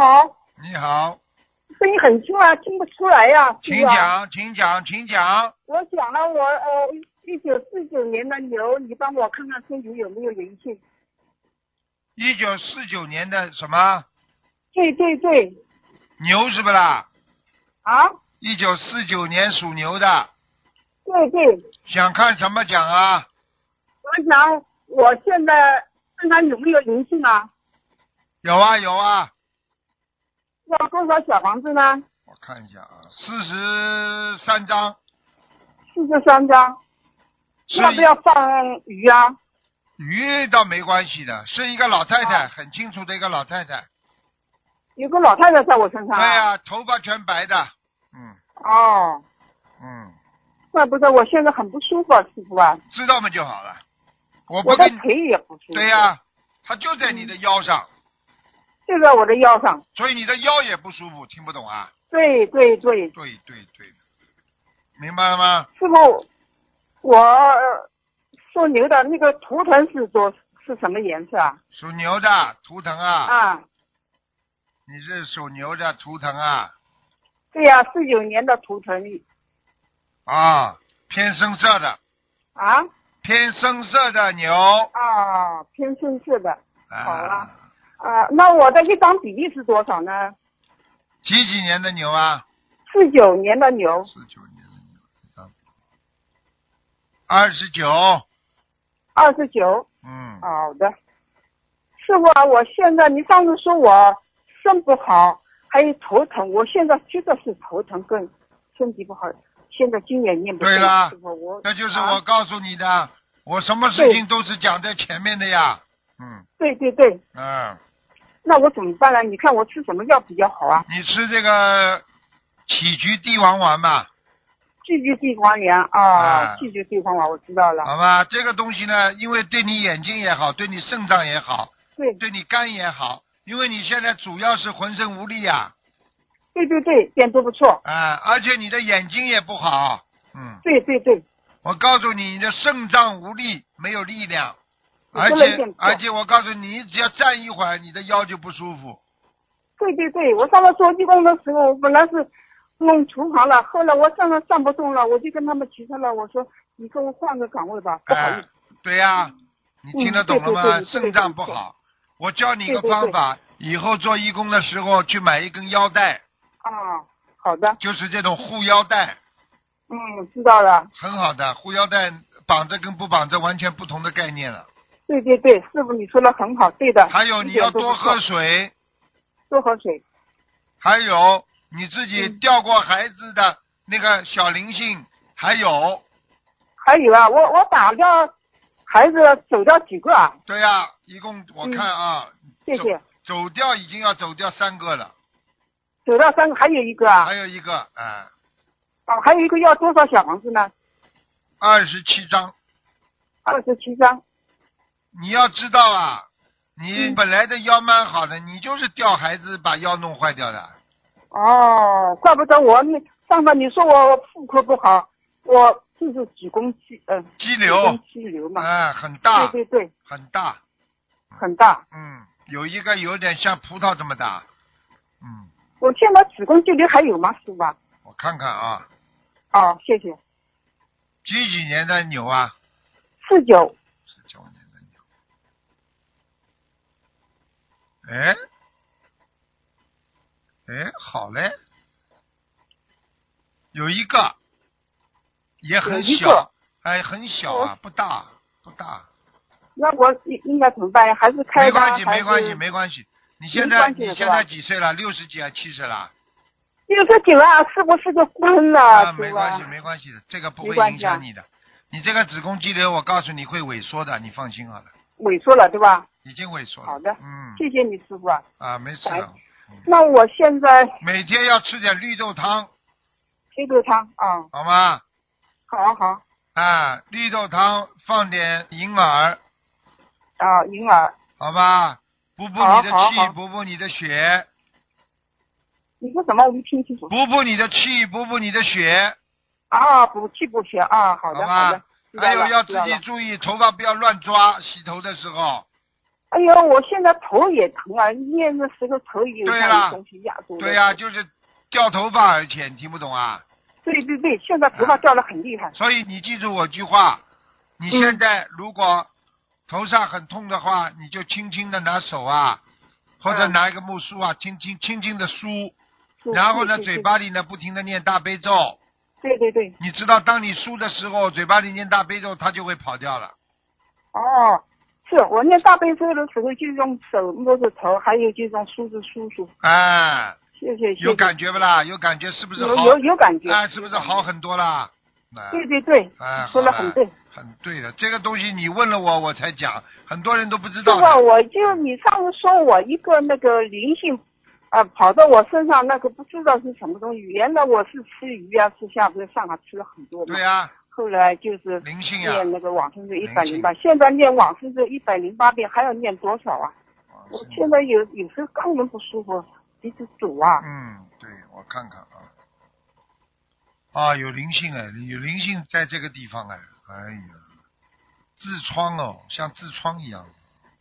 好， 你好， 声音很轻啊，听不出来呀、 请是吧？ 讲，请讲，请讲。 我想了我1949年的牛，你帮我看看身体有没有灵性。 1949年的什么对对对， 牛是不啦啊， ？1949年属牛的， 对对， 想看什么讲啊？ 我想我现在身上有没有灵性啊？ 有啊有啊， 要多少小房子呢我看一下啊，43张。 ？43张。 是要不要放鱼啊？ 鱼倒没关系的，是一个老太太，很清楚的一个老太太。 有个老太太在我身上对呀、头发全白的。 哦，怪不得我现在很不舒服啊，师傅啊。 知道嘛就好了。我不跟你我的腿也不舒服。 对呀、它就在你的腰上， 就在我的腰上。 所以你的腰也不舒服，听不懂啊？ 对对对。 对对对，明白了吗？ 师傅，我属牛的那个图腾是什么颜色啊？ 属牛的图腾啊， 啊， 你是属牛的图腾啊， 对呀、49年的图腾啊，偏深色的， 啊偏深色的牛。 啊，偏深色的。好啊， 啊，那我的一张比例是多少呢几年的牛啊 ？49年的牛。 ？49年的牛，一张29。 29。好的。师傅啊，我现在你上次说我肾不好，还有头疼，我现在觉得是头疼跟身体不好，现在经也念不动。 对了师傅， 这就是我告诉你的，我什么事情都是讲在前面的呀。 对对对。那我怎么办呢？你看我吃什么药比较好啊？ 你吃这个杞菊地黄丸吧。 寄居地黄丸啊，寄居地黄丸我知道了。 好吧，这个东西呢，因为对你眼睛也好，对你肾脏也好，对你肝也好，因为你现在主要是浑身无力呀。 对对对，点都不错。 而且你的眼睛也不好。 对对对。 我告诉你，你的肾脏无力，没有力量，而且我告诉你，你只要站一会儿，你的腰就不舒服。 对对对，我上次做义工的时候，本来是弄厨房了，后来我站不动了，我就跟他们提出了，我说你给我换个岗位吧，不好意思。 对呀，你听得懂了吗？肾脏不好，我教你一个方法，以后做义工的时候去买一根腰带。 好的。 就是这种护腰带。 知道了。 很好的，护腰带绑着跟不绑着完全不同的概念了。 对对对，师傅你说的很好，对的。 还有你要多喝水。 多喝水。 还有你自己掉过孩子的那个小灵性，还有啊，我打掉孩子走掉几个啊？ 对呀，一共我看啊， 谢谢。 走掉已经要走掉3个了。 走掉3个，还有一个啊？ 还有一个还有一个要多少小房子呢 ？27张。 27张。 你要知道啊，你本来的腰蛮好的，你就是掉孩子把腰弄坏掉的。 怪不得我上次你说我妇科不好，我就是子宫肌瘤嘛。 很大。 对对对。 很大。 很大。 有一个有点像葡萄这么大。 我现在子宫肌瘤还有吗，师傅？ 我看看啊。 谢谢。 几年的牛啊 ？49 年的牛。好嘞，有一个也很小，很小啊，不大。 那我应该怎么办呀？还是开刀？ 没关系。你现在几岁了？60几啊？70了 ？69啊，是不是就昏了？ 没关系的，这个不会影响你的。你这个子宫肌瘤，我告诉你会萎缩的，你放心好了。 萎缩了，对吧？ 已经萎缩了。 好的。谢谢你，师傅啊。 没事了。 那我现在每天要吃点绿豆汤。 绿豆汤好吗？ 好。 绿豆汤放点银耳。 银耳。 好吧，补补你的气，补补你的血。 你说什么？我没听清楚。 补补你的气，补补你的血。 补气补血好的。 还有要自己注意头发不要乱抓，洗头的时候。 哎呦，我现在头也疼啊，念的时候头有像东西压住。 对呀，就是掉头发，而且你听不懂啊？ 对，现在头发掉得很厉害。 所以你记住我句话，你现在如果头上很痛的话，你就轻轻的拿手啊，或者拿一个木梳啊，轻轻的梳，然后呢，嘴巴里呢不停的念大悲咒。 对。 你知道，当你梳的时候，嘴巴里念大悲咒，它就会跑掉了。 哦，是我念大悲咒的时候就用手摸着头，还有就用梳子梳。 哎， 谢谢。 有感觉不啦？有感觉是不是好？ 有感觉。 啊，是不是好很多啦？ 对。 哎， 说得很对。 很对的，这个东西你问了我才讲，很多人都不知道。 是吧？你上次说我一个那个灵性。跑到我身上那个不知道是什么东西，原来我是吃鱼啊，吃虾，不是上海吃了很多嘛。 对呀。 后来就是灵性呀， 念那个往生咒108，现在念往生咒108遍，还要念多少啊？我现在有时候肛门不舒服，一直堵啊。 对，我看看啊。有灵性哎，有灵性在这个地方哎，哎呀，痔疮哦，像痔疮一样。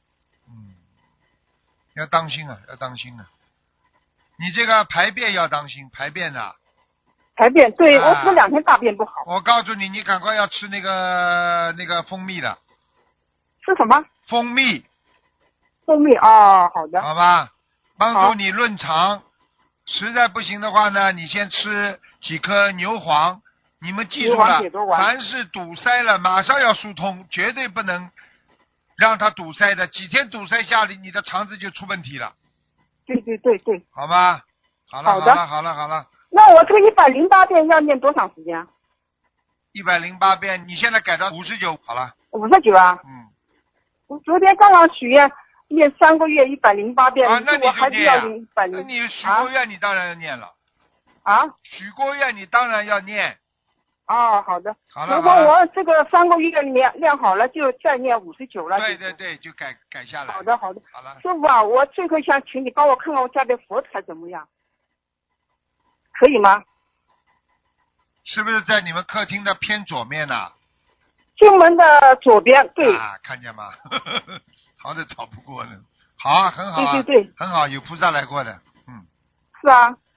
要当心啊，要当心啊。你这个排便要当心，排便的。 排便，对，我这2天大便不好。 我告诉你，你赶快要吃那个蜂蜜的。 吃什么？ 蜂蜜啊，好的。 好吧，帮助你润肠。实在不行的话呢，你先吃几颗牛黄。你们记住了，凡是堵塞了，马上要疏通，绝对不能让它堵塞的。几天堵塞下来，你的肠子就出问题了。 对。 好吧，好了。 那我这个108遍要念多长时间 ？108遍，你现在改到59好了。 59啊？我昨天刚刚许愿念3个月108遍， 那你我还是要念108。 那你许过愿，你当然要念了。 啊？ 许过愿，你当然要念。 哦，好的。 好了。 如果我这个3个月练好了，就再念59了。 对，就改下来。 好的。 好了。 师傅啊，我最后想请你帮我看看我家的佛台怎么样，可以吗？ 是不是在你们客厅的偏左面呢？ 进门的左边，对。 看见吗？好的，吵不过呢。好啊，很好啊。 对。 很好，有菩萨来过的。 是啊。